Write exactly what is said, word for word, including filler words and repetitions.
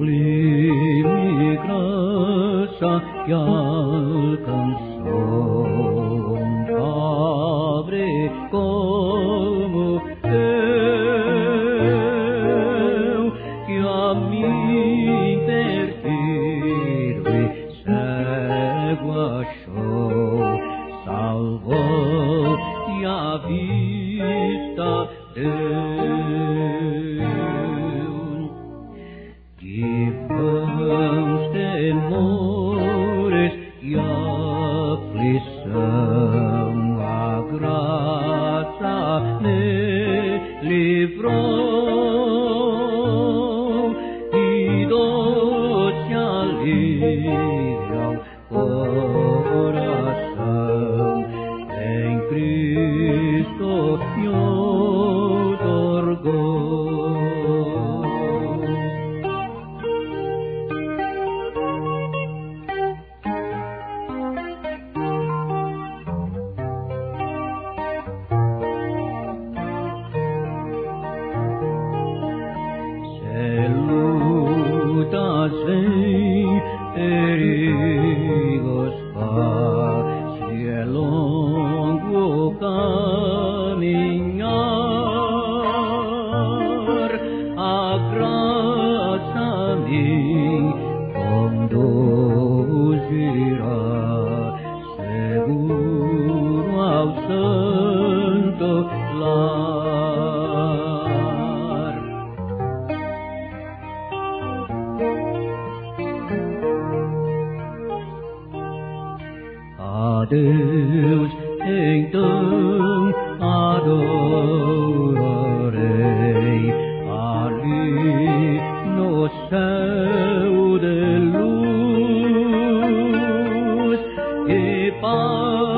sublime graça que alcançou um pobre como eu, que a mim perdido e cego achou, salvou e a vista deu. De vãos temores e aflição a graça me livrou, e doce alívio ao coração em Cristo me outorgou. Lutas vêm, perigos faz, e é longo o caminhar, a graça a mim conduzirá seguro ao santo lar. A Deus então adorarei, ali no céu de luz e paz.